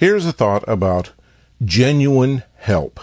Here's a thought about genuine help.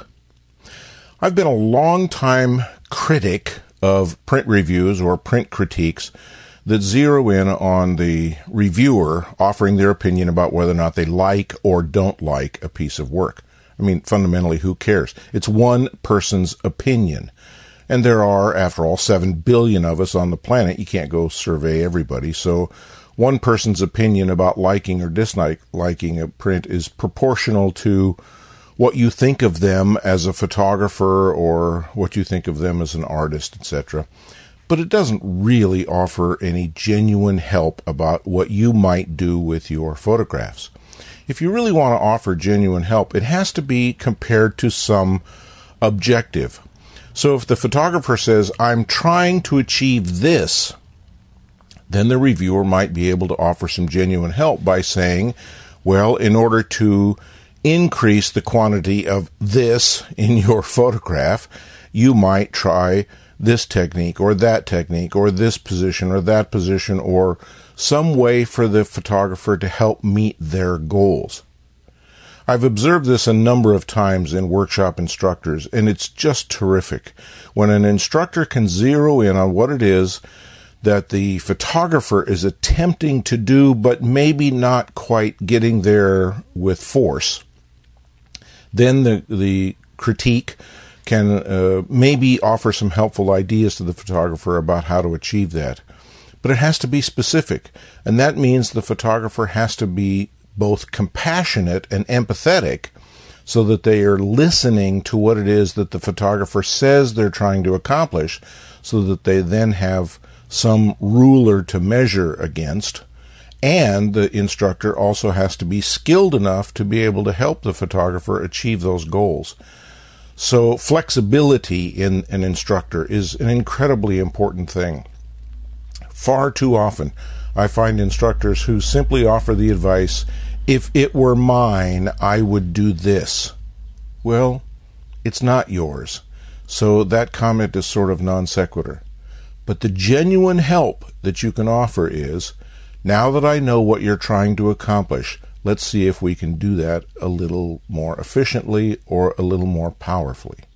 I've been a long-time critic of print reviews or print critiques that zero in on the reviewer offering their opinion about whether or not they like or don't like a piece of work. I mean, fundamentally, who cares? It's one person's opinion. And there are, after all, 7 billion of us on the planet. You can't go survey everybody. So one person's opinion about liking or disliking a print is proportional to what you think of them as a photographer or what you think of them as an artist, etc. But it doesn't really offer any genuine help about what you might do with your photographs. If you really want to offer genuine help, it has to be compared to some objective. So if the photographer says, I'm trying to achieve this, then the reviewer might be able to offer some genuine help by saying, well, in order to increase the quantity of this in your photograph, you might try this technique or this position or that position, or some way for the photographer to help meet their goals. I've observed this a number of times in workshop instructors, and it's just terrific. When an instructor can zero in on what it is that the photographer is attempting to do, but maybe not quite getting there with force, then the critique can maybe offer some helpful ideas to the photographer about how to achieve that. But it has to be specific, and that means the photographer has to be both compassionate and empathetic so that they are listening to what it is that the photographer says they're trying to accomplish, so that they then have some ruler to measure against. And the instructor also has to be skilled enough to be able to help the photographer achieve those goals. So flexibility in an instructor is an incredibly important thing. Far too often, I find instructors who simply offer the advice, if it were mine, I would do this. Well, it's not yours. So that comment is sort of non sequitur. But the genuine help that you can offer is, now that I know what you're trying to accomplish, let's see if we can do that a little more efficiently or a little more powerfully.